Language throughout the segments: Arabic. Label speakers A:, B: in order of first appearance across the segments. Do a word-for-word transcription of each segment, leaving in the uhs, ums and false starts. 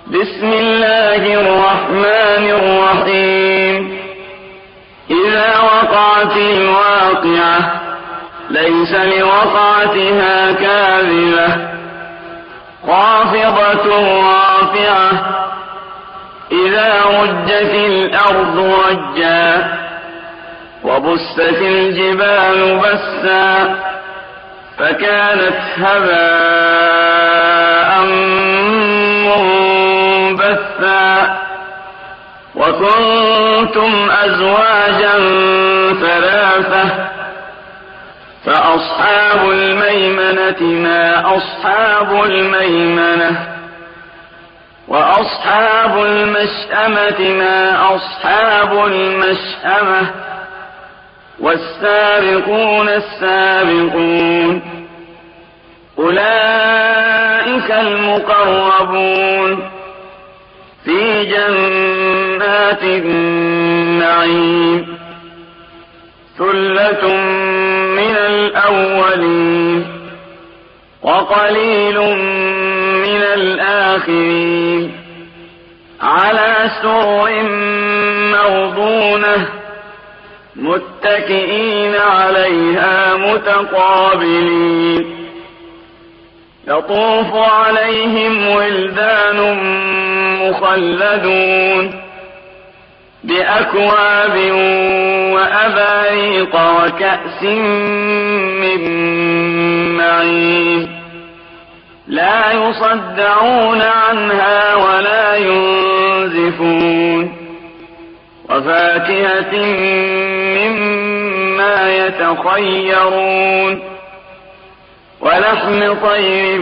A: بسم الله الرحمن الرحيم. إذا وقعت الواقعة ليس لوقعتها كاذبة خافضة رافعة إذا رجت الأرض رجا وبست الجبال بسا فكانت هباء منبثا وكنتم أزواجا ثلاثة فأصحاب الميمنة ما أصحاب الميمنة وأصحاب المشأمة ما أصحاب المشأمة والسابقون السابقون أولئك المقربون في جنات النعيم ثلة من الأولين وقليل من الآخرين على سرر موضونة متكئين عليها متقابلين يطوف عليهم ولدان مخلدون بأكواب وأباريق وكأس من معين لا يصدعون عنها ولا ينزفون وفاكهة مما يتخيرون ولحم طير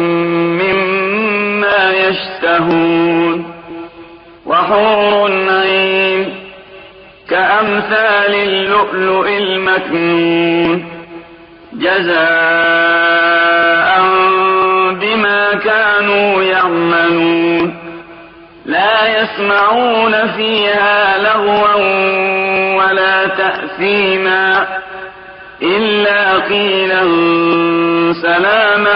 A: مما يشتهون وحور عين كأمثال اللؤلؤ المكنون جزاء بما كانوا يعملون لا يسمعون فيها لغوا ولا تأثيما إلا قيلا سلاما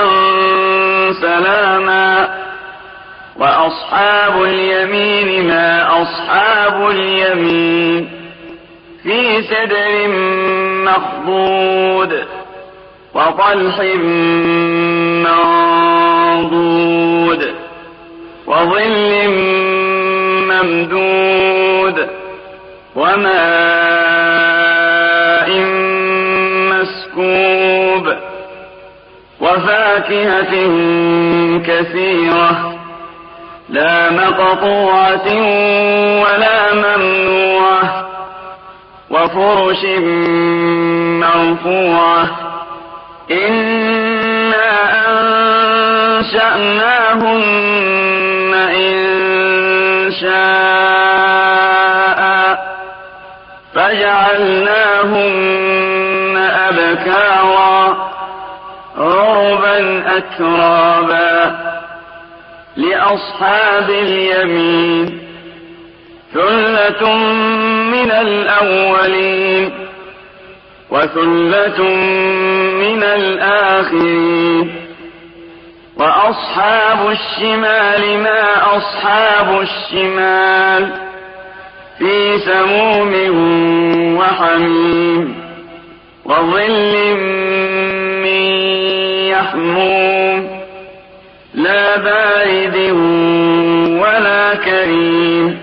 A: سلاما وأصحاب اليمين ما أصحاب اليمين في سدر مخضود وطلح منضود وظل ممدود وماء مسكوب وفاكهة كثيرة لا مقطوعة ولا ممنوعة وفرش مرفوعة إنا أنشأناهن إنشاء فجعلناهن أبكارا عربا أترابا لأصحاب اليمين ثلة من الأولين وثلة من الآخرين وأصحاب الشمال ما أصحاب الشمال في سموم وحميم وظل من يحموم لا بارد ولا كريم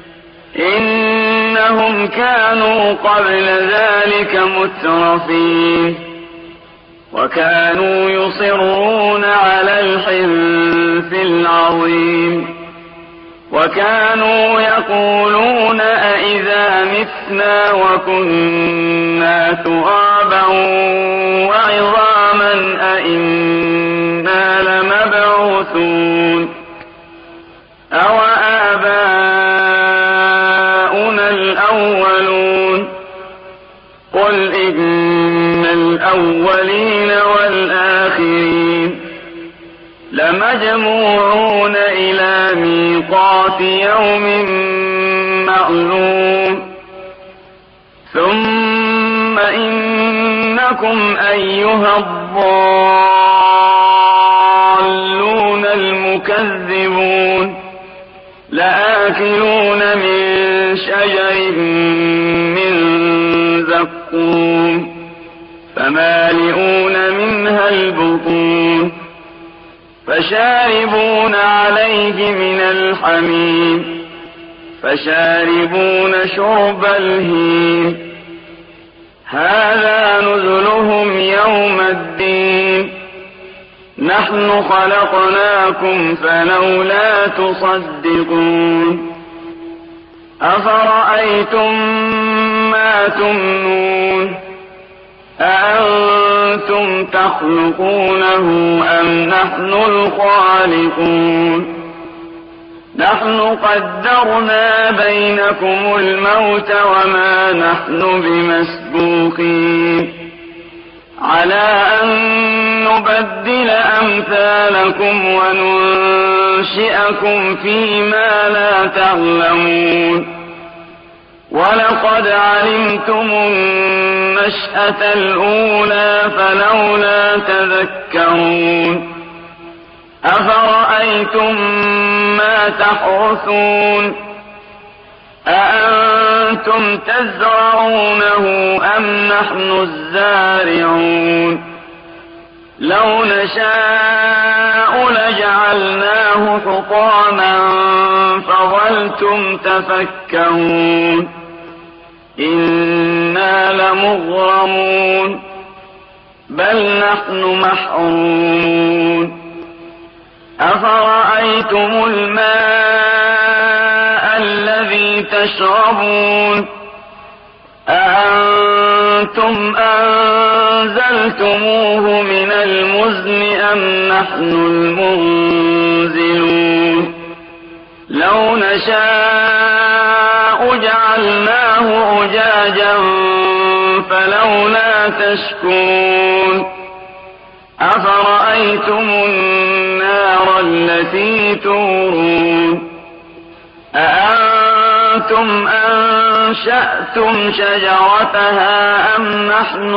A: إنهم كانوا قبل ذلك مترفين وكانوا يصرون على الحنث العظيم وكانوا يقولون أئذا متنا وكنا ترابا وعظاما أئنا لمبعوثون أو آباؤنا الأولون قل إن الأولين والآخرين لمجموعون إلى ميقات يوم معلوم ثم إنكم أيها الضالون المكذبون لآكلون من شجر من زقوم فمالئون منها البطون فشاربون عليه من الحميم فشاربون شرب الهيم هذا نزلهم يوم الدين نحن خلقناكم فلولا تصدقون أفرأيتم ما تمنون أأنتم تخلقونه أم نحن الخالقون نحن قدرنا بينكم الموت وما نحن بمسبوقين على أن نبدل أمثالكم وننشئكم فيما لا تعلمون ولقد علمتم النشأة الأولى فلولا تذكرون أفرأيتم ما تحرثون أأنتم تزرعونه أم نحن الزارعون لو نشاء لجعلناه حطاما فظلتم تفكهون إنا لمغرمون بل نحن محرومون أفرأيتم الماء الذي تشربون أأنتم أنزلتموه من المزن أم نحن المنزلون لو نشاء جعلناه أجاجا فلولا تشكرون أفرأيتم النار التي تورون أأنتم أنشأتم شجرتها أم نحن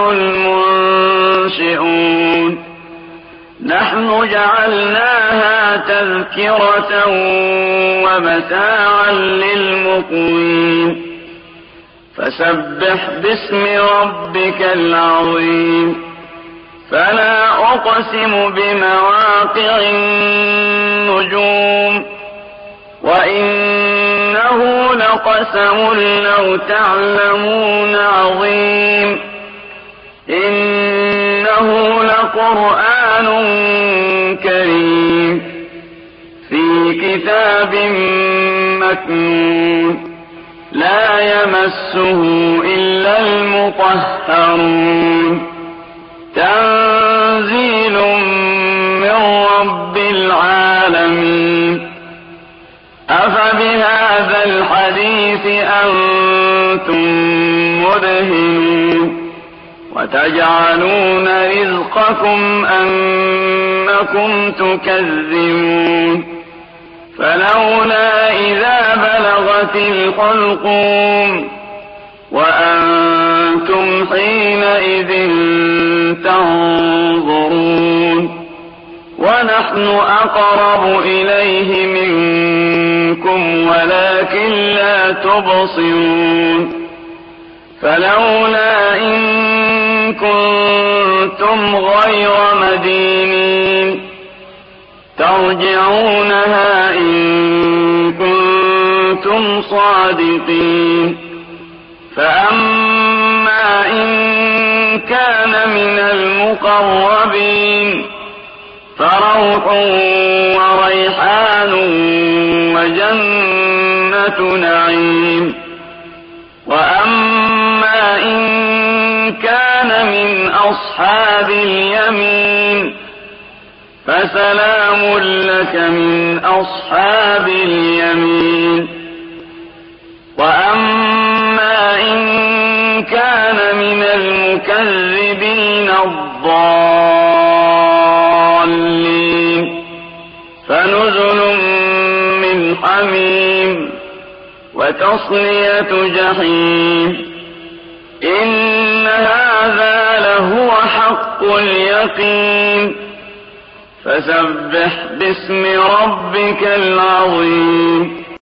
A: المنشئون نحن جعلناها تذكرة ومتاعا للمقوين فسبح باسم ربك العظيم فلا أقسم بمواقع النجوم وإنه لقسم لو تعلمون عظيم إنه لقرآن كريم في كتاب مكنون لا يمسه إلا المطهرون تنزيل من رب العالمين أفبهذا الحديث أنتم مدهنون وتجعلون رزقكم أنكم تكذبون فلولا إذا بلغت الحلقوم وأنتم حينئذ تنظرون ونحن أقرب إليه منكم ولكن لا تبصرون فلولا إن كنتم غير مدينين ترجعونها إن كنتم صادقين فأما إن كان من المقربين فروح وريحان وجنة نعيم وأما إن كان من أصحاب اليمين فسلام لك من أصحاب اليمين وأما إن كان من المكذبين الضالين فنزل من حميم وتصلية جحيم إن هذا لهو حق اليقين فسبح باسم ربك العظيم